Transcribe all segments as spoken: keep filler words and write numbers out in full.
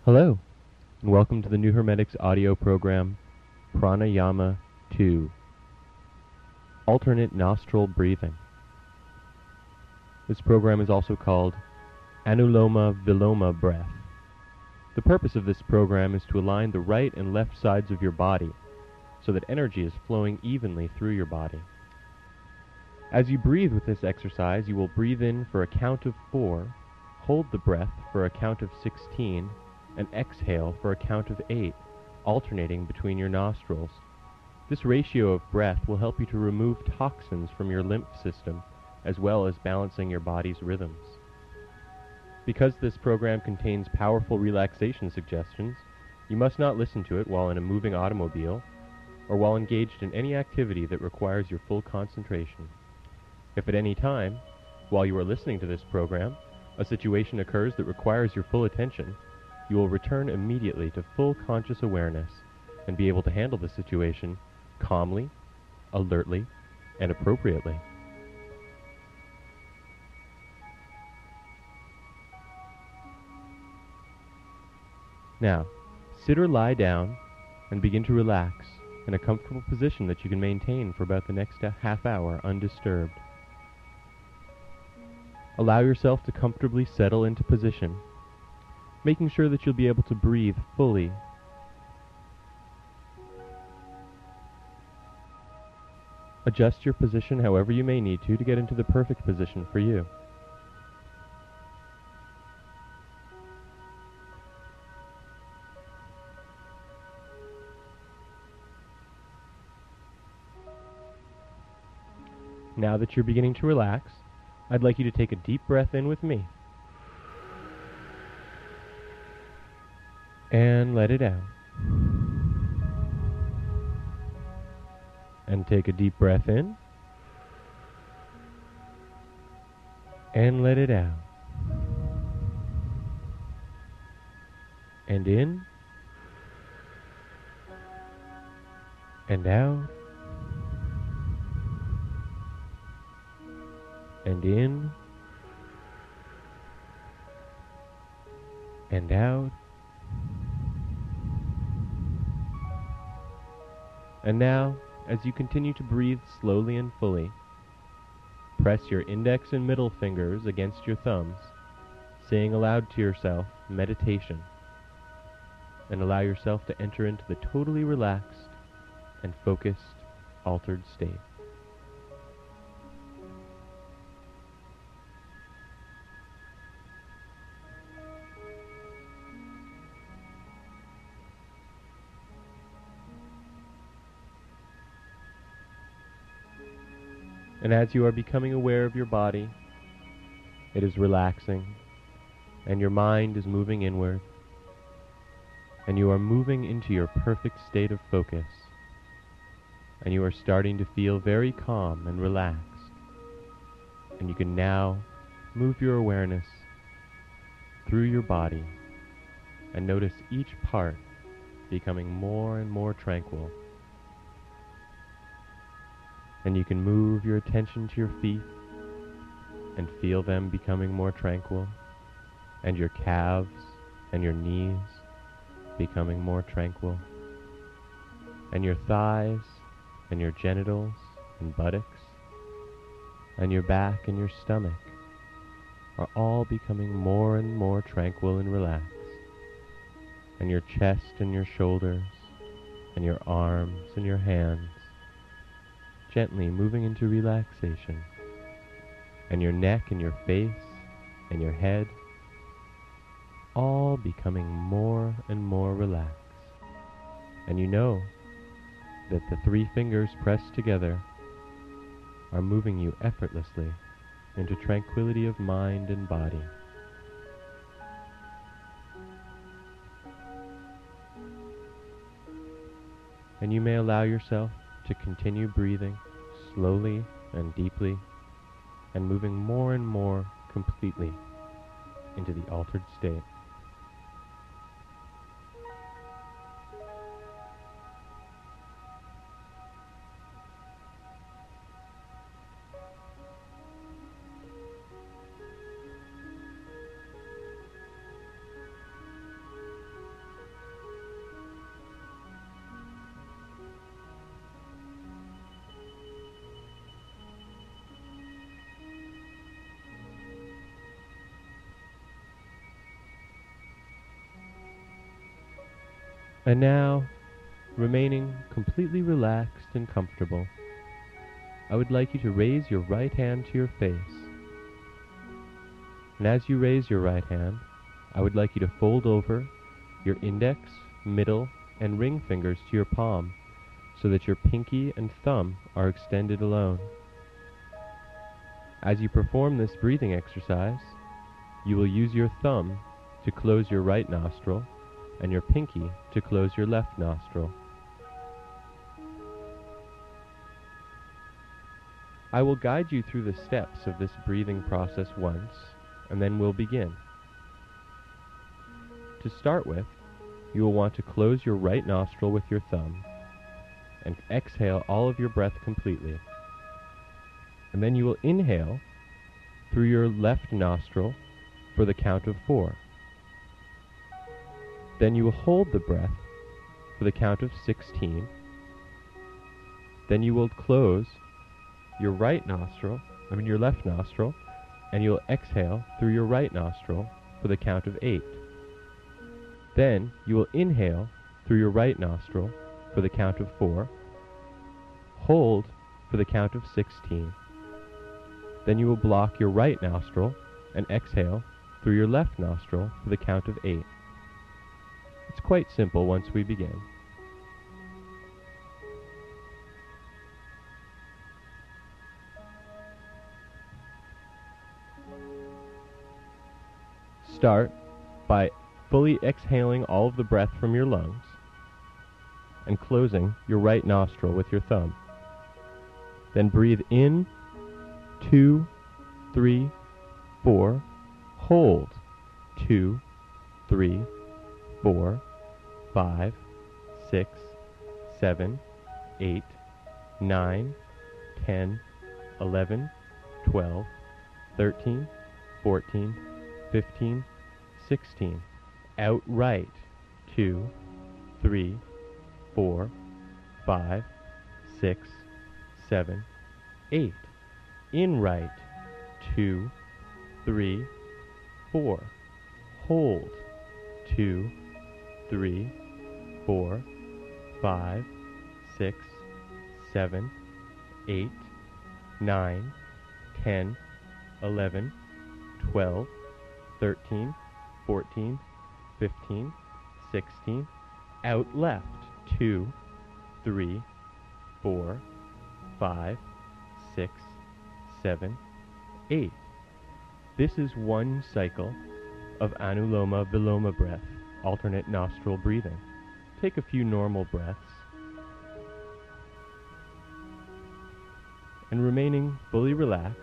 Hello, and welcome to the New Hermetics audio program, Pranayama two, Alternate Nostril Breathing. This program is also called Anuloma Viloma Breath. The purpose of this program is to align the right and left sides of your body so that energy is flowing evenly through your body. As you breathe with this exercise, you will breathe in for a count of four, hold the breath for a count of sixteen, and exhale for a count of eight, alternating between your nostrils. This ratio of breath will help you to remove toxins from your lymph system, as well as balancing your body's rhythms. Because this program contains powerful relaxation suggestions, you must not listen to it while in a moving automobile or while engaged in any activity that requires your full concentration. If at any time, while you are listening to this program, a situation occurs that requires your full attention, you will return immediately to full conscious awareness and be able to handle the situation calmly, alertly, and appropriately. Now, sit or lie down and begin to relax in a comfortable position that you can maintain for about the next half hour undisturbed. Allow yourself to comfortably settle into position, making sure that you'll be able to breathe fully. Adjust your position however you may need to to get into the perfect position for you. Now that you're beginning to relax, I'd like you to take a deep breath in with me. And let it out. And take a deep breath in. And let it out. And in. And out. And in. And out. And now, as you continue to breathe slowly and fully, press your index and middle fingers against your thumbs, saying aloud to yourself, meditation, and allow yourself to enter into the totally relaxed and focused, altered state. And as you are becoming aware of your body, it is relaxing, and your mind is moving inward, and you are moving into your perfect state of focus, and you are starting to feel very calm and relaxed, and you can now move your awareness through your body and notice each part becoming more and more tranquil. And you can move your attention to your feet and feel them becoming more tranquil, and your calves and your knees becoming more tranquil, and your thighs and your genitals and buttocks and your back and your stomach are all becoming more and more tranquil and relaxed, and your chest and your shoulders and your arms and your hands gently moving into relaxation, and your neck and your face and your head all becoming more and more relaxed. And you know that the three fingers pressed together are moving you effortlessly into tranquility of mind and body. And you may allow yourself to continue breathing slowly and deeply and moving more and more completely into the altered state. And now, remaining completely relaxed and comfortable, I would like you to raise your right hand to your face. And as you raise your right hand, I would like you to fold over your index, middle, and ring fingers to your palm so that your pinky and thumb are extended alone. As you perform this breathing exercise, you will use your thumb to close your right nostril and your pinky to close your left nostril. I will guide you through the steps of this breathing process once, and then we'll begin. To start with, you will want to close your right nostril with your thumb and exhale all of your breath completely. And then you will inhale through your left nostril for the count of four. Then you will hold the breath for the count of sixteen. Then you will close your right nostril, I mean your left nostril, and you'll exhale through your right nostril for the count of eight. Then you will inhale through your right nostril for the count of four, hold for the count of sixteen. Then you will block your right nostril and exhale through your left nostril for the count of eight. It's quite simple once we begin. Start by fully exhaling all of the breath from your lungs and closing your right nostril with your thumb. Then breathe in, two, three, four, hold, two, three, four, five, six, seven, eight, nine, ten, eleven, twelve, thirteen, fourteen, fifteen, sixteen. Out right, two, three, four, five, six, seven, eight. In right, two, three, four. Hold, two, three, four, five, six, seven, eight, nine, ten, eleven, twelve, thirteen, fourteen, fifteen, sixteen. Out left, two, three, four, five, six, seven, eight. This is one cycle of Anuloma Viloma breath, alternate nostril breathing. Take a few normal breaths, and remaining fully relaxed,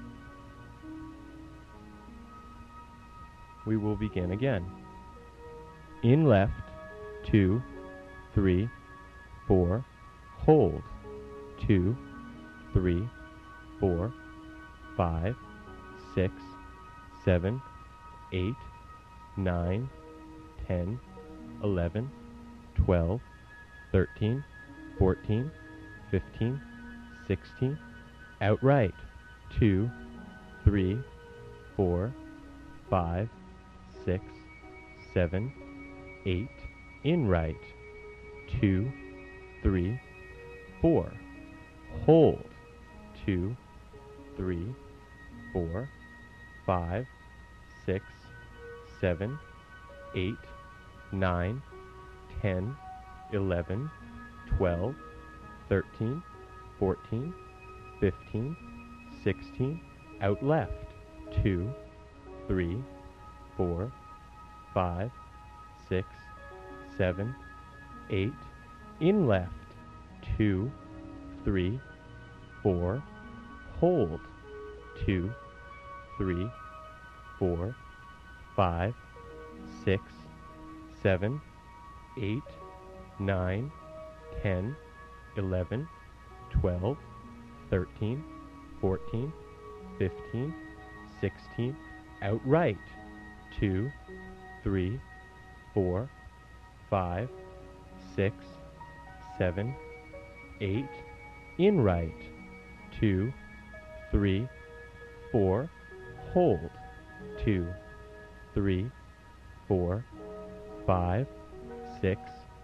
we will begin again. In left, two, three, four, hold, two, three, four, five, six, seven, eight, nine, ten, eleven, twelve, thirteen, fourteen, fifteen, sixteen. Out right, two, three, four, five, six, seven, eight. In right, two, three, four. Hold, two, three, four, five, six, seven, eight, nine, ten, eleven, twelve, thirteen, fourteen, fifteen, sixteen. Out left, two, three, four, five, six, seven, eight. In left, two, three, four. Hold, two, three, four, five, six, seven, eight, nine, ten, eleven, twelve, thirteen, fourteen, fifteen, sixteen. Out right, two, three, four, five, six, seven, eight. In right, two, three, four. Hold, two, three, four, five, six,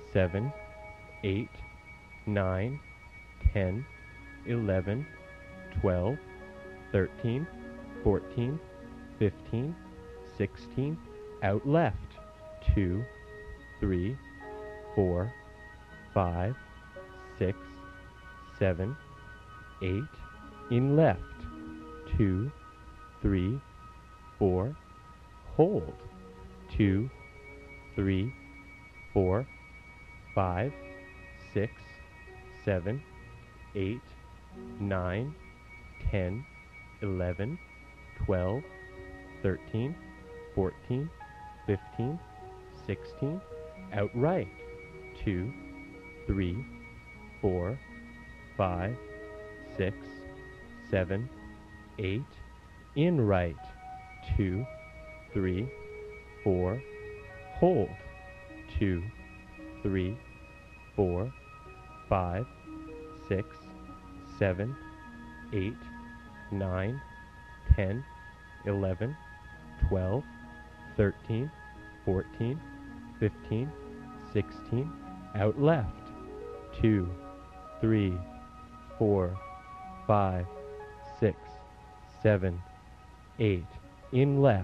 seven, eight, nine, ten, eleven, twelve, thirteen, fourteen, fifteen, sixteen, out left, two, three, four, five, six, seven, eight, in left, two, three, four, hold, two, three, four, five, six, seven, eight, nine, ten, eleven, twelve, thirteen, fourteen, fifteen, sixteen, out right, two, three, four, five, six, seven, eight, in right, two, three, four, hold, two, three, four, five, six, seven, eight, nine, ten, eleven, twelve, thirteen, fourteen, fifteen, sixteen, out left, two, three, four, five, six, seven, eight, in left,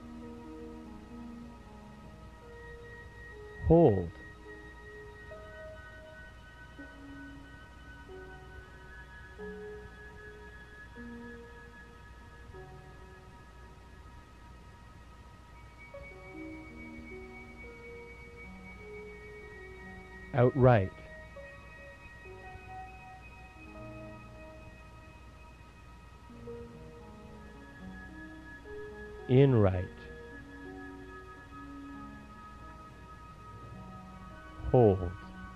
hold, out right, in right, hold,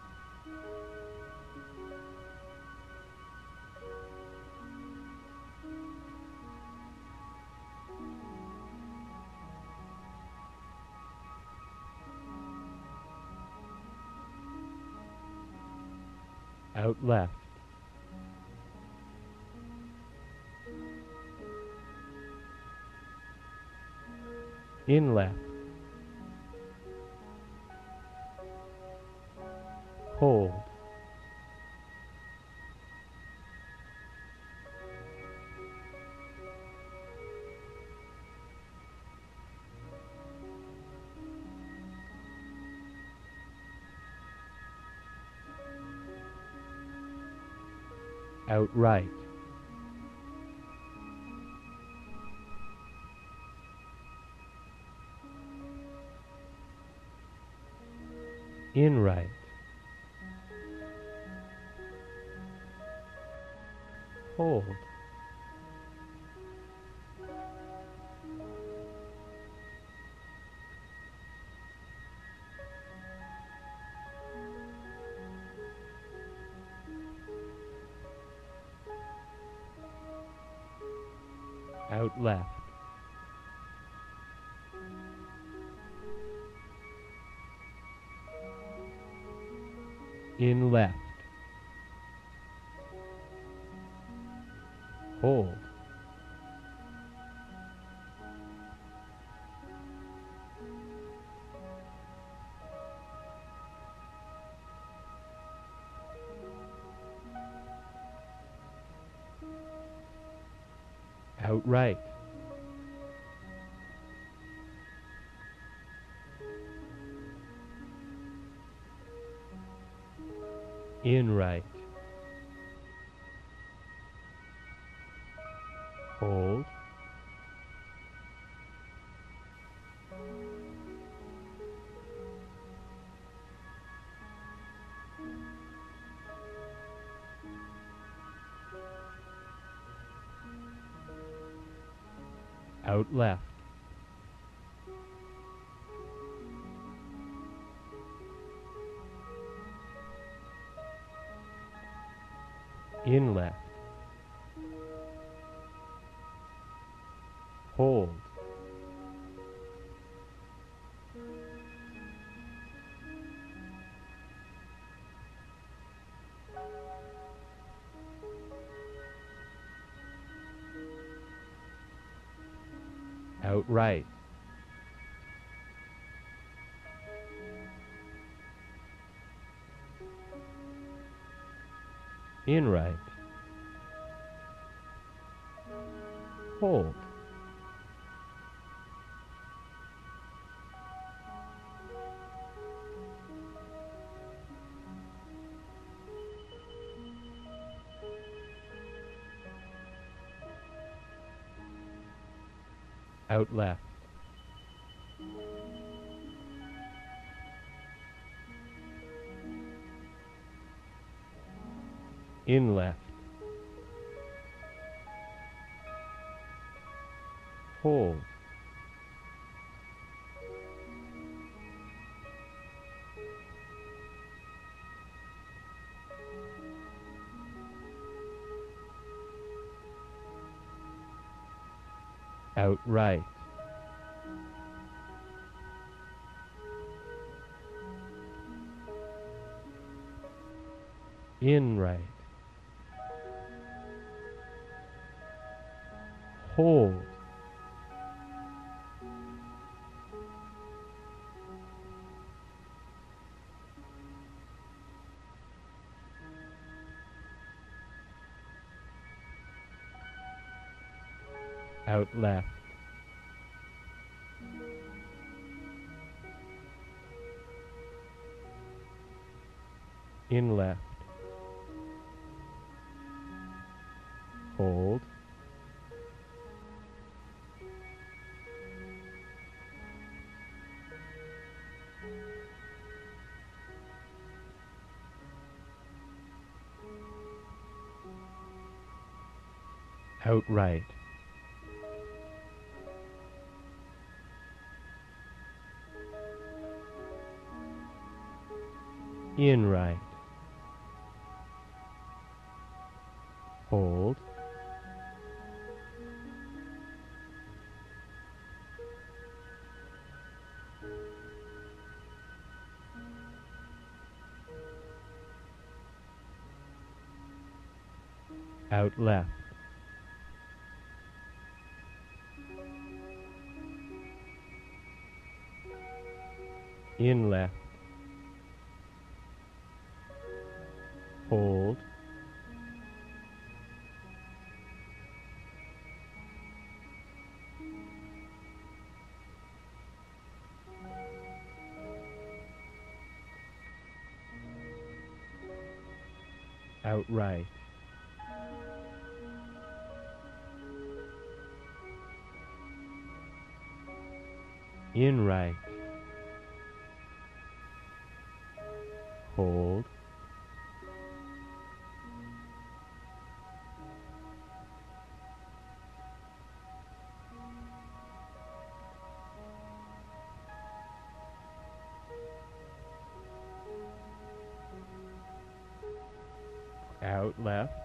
out left, in left, hold, out right, in right, hold, out left, in left, hold, out right, in right, hold, out left, in left, hold, out right, In right. Hold. Out left. In left. Hold. Out right. In right. Hold. Out left. In left. Hold. Out right. In right. Hold. Out left. In left. Hold. Out right. In right. Hold. Out left.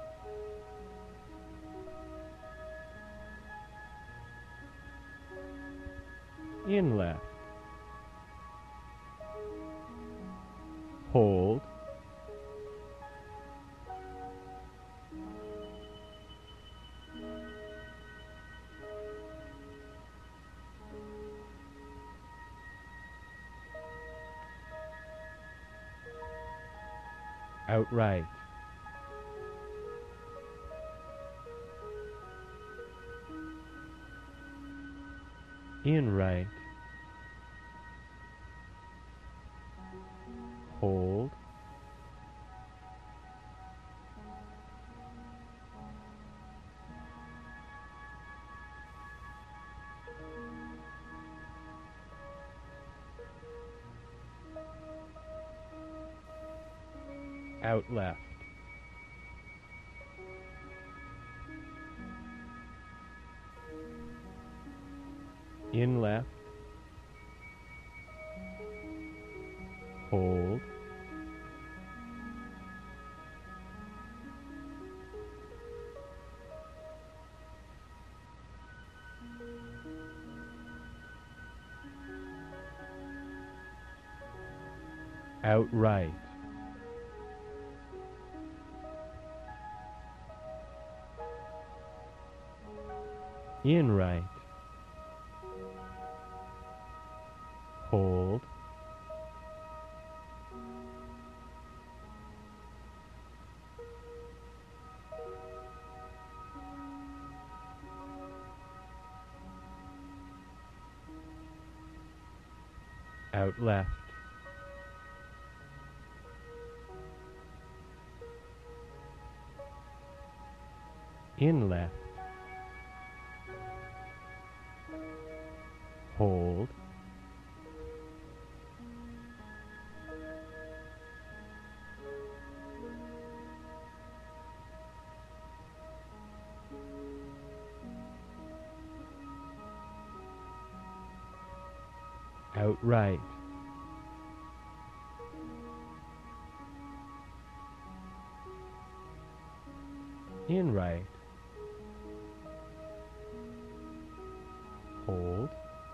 In left. Hold. Out right. In right. Hold. Out left. In left. Hold. Out right. In right. Hold. out left, in left, hold, out right, in right, hold,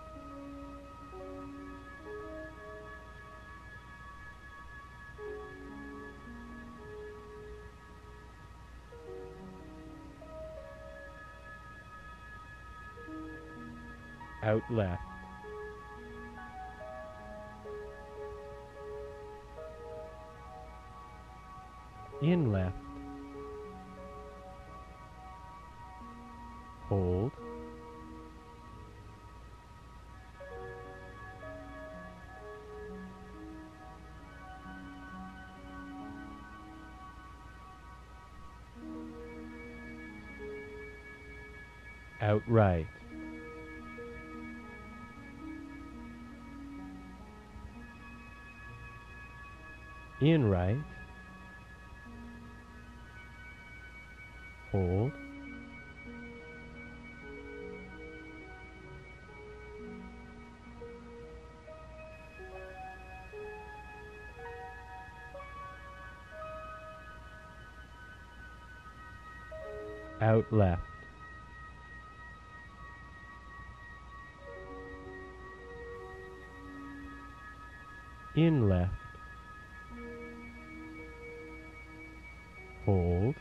out left, in left, hold, out right, in right, hold, out left, in left, hold,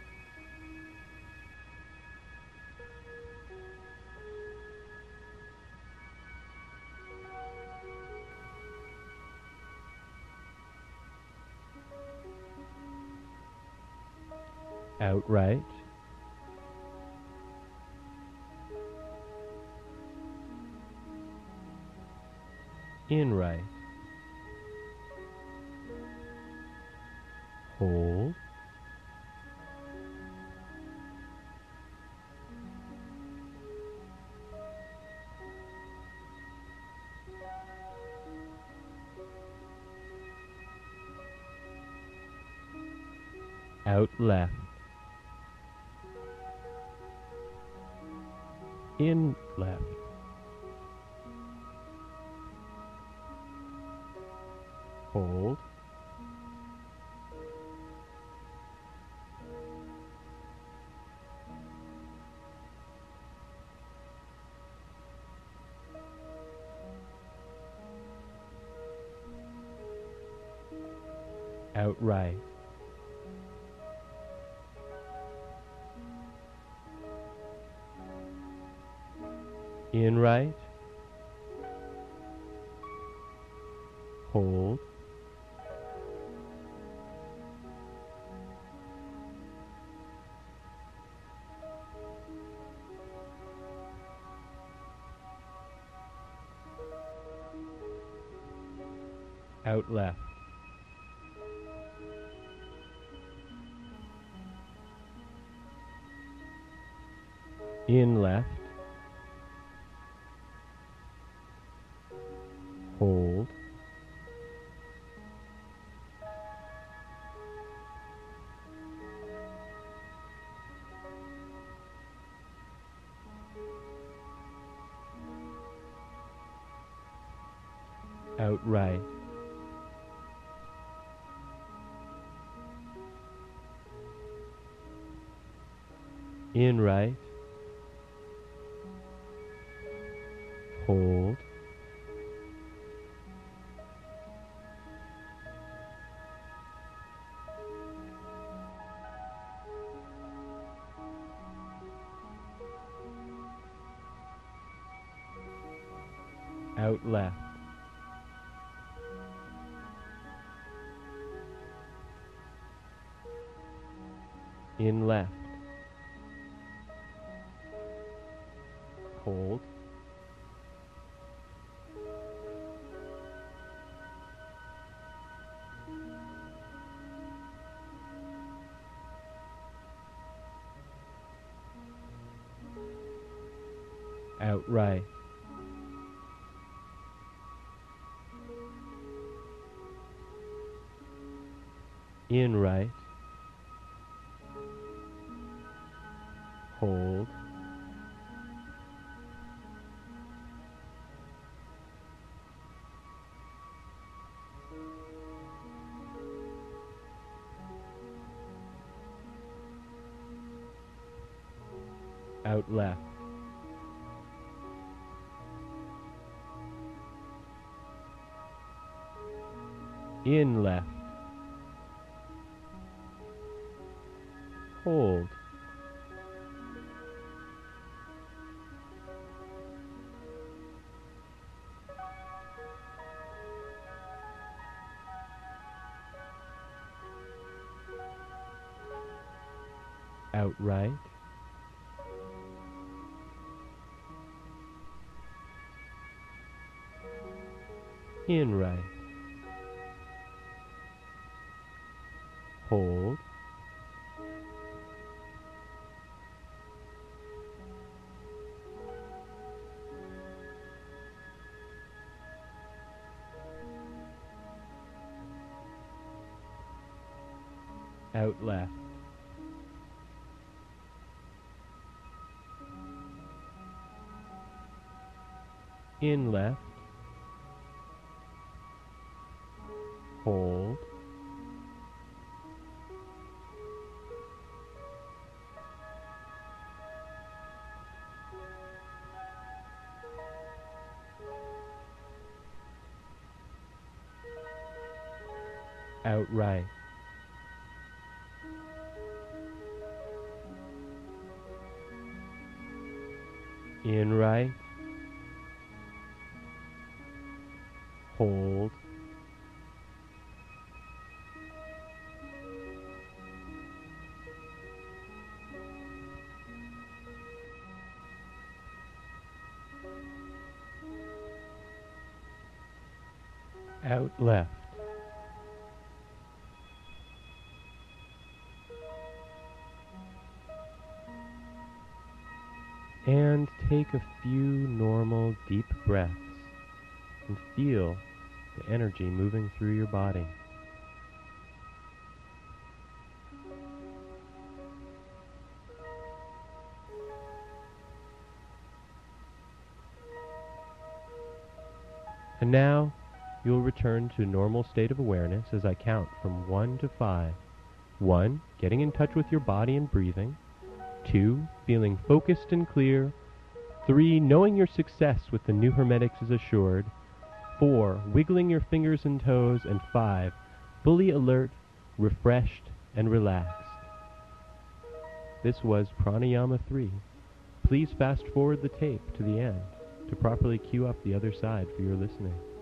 out right, in right, hold, out left, in left, hold, out right, in right, hold, out left, in left, hold, out right, in right, hold, out left, in left, hold, Out right. In right. Hold. Out left. In left. Hold. Out right. In right. Hold. Out left. In left. Hold. Out right. In right. Hold. Out left. And take a few normal deep breaths and feel the energy moving through your body. And now you'll return to normal state of awareness as I count from one to five. One, getting in touch with your body and breathing. Two, feeling focused and clear. Three, knowing your success with the new Hermetics is assured. Four, wiggling your fingers and toes. And five, fully alert, refreshed, and relaxed. This was Pranayama three. Please fast forward the tape to the end to properly cue up the other side for your listening.